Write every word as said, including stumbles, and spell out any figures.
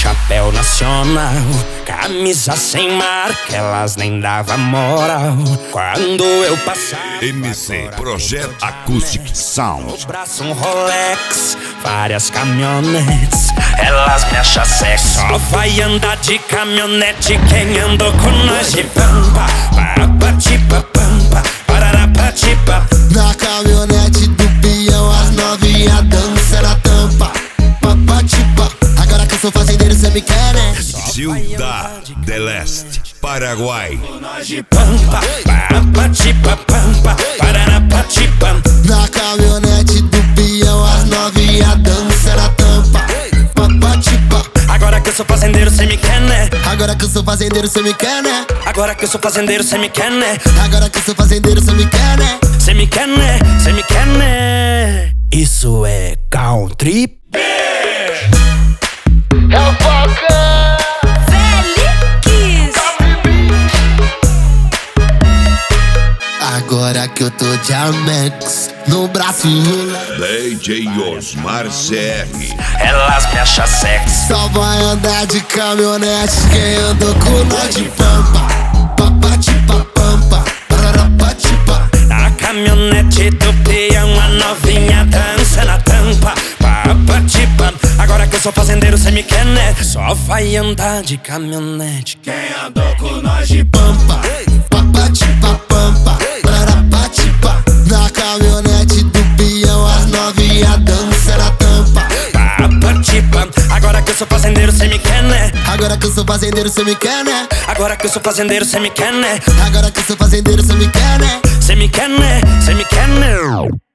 chapéu nacional, camisa sem marca, elas nem davam moral. Quando eu passava M C Projeto Acoustic Sound. no braço um Rolex, várias caminhonetes, elas me acham sexy. Só vai andar de caminhonete quem andou com nós de pampa. Papatipa pampa, pararapatipa. Na caminhonete do peão as novinha dança na tampa. Papatipa. Agora que eu sou fazendeiro cê me quer, né? Ciudad del Este, Paraguai. Nós de pampa, papatipa pampa, pararapatipa. Na caminhonete do peão as novinha dança na tampa. Papatipa. Agora que eu sou fazendeiro cê me quer, né? Agora que eu sou fazendeiro cê me quer, né? Agora que eu sou fazendeiro cê me quer, né? Agora que eu sou fazendeiro cê me quer, né? Cê me quer, né? Cê me quer, né? Isso é country. É o Falcão. Feliz. Agora que eu tô de Amex no braço enrola, D J Osmar C R. Elas me acham sexy. só vai andar de caminhonete quem andou com nós de pampa. Papatipa pampa, pararapatipa. Na caminhonete do peão a novinha dança na tampa. Papatipa. Agora que eu sou fazendeiro cê me quer, né? Só vai andar de caminhonete quem andou com nós de Pampa, papatipa pampa, pararapatipa. Na caminhonete do peão as novinha dança na tampa. papatipa. Agora que eu sou fazendeiro cê me quer, né? Agora que eu sou fazendeiro cê me quer, né? Agora que eu sou fazendeiro cê me quer, né? Agora que eu sou fazendeiro cê me quer, né? Cê me quer, né? Cê me quer, né?